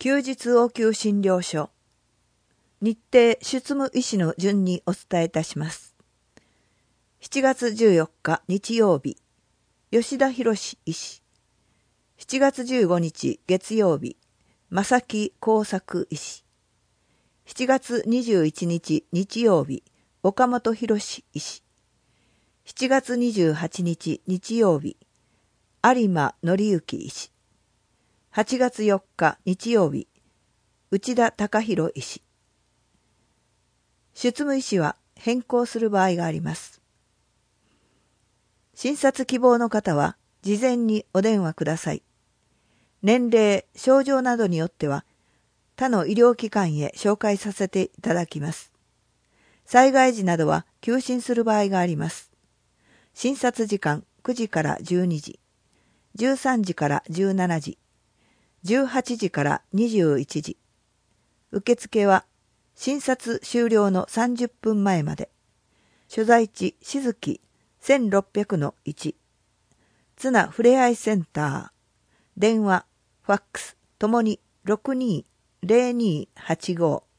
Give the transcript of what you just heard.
休日応急診療所。日程出務医師の順にお伝えいたします。7月14日日曜日、吉田博医師。7月15日月曜日、正木耕作医師。7月21日日曜日、岡本博医師。7月28日日曜日、有馬紀之医師。8月4日日曜日、内田隆弘医師。出務医師は変更する場合があります。診察希望の方は事前にお電話ください。年齢、症状などによっては他の医療機関へ紹介させていただきます。災害時などは休診する場合があります。診察時間9時から12時、13時から17時、18時から21時。受付は診察終了の30分前まで。所在地静木 1600-1。ツナふれあいセンター。電話、ファックスともに620285。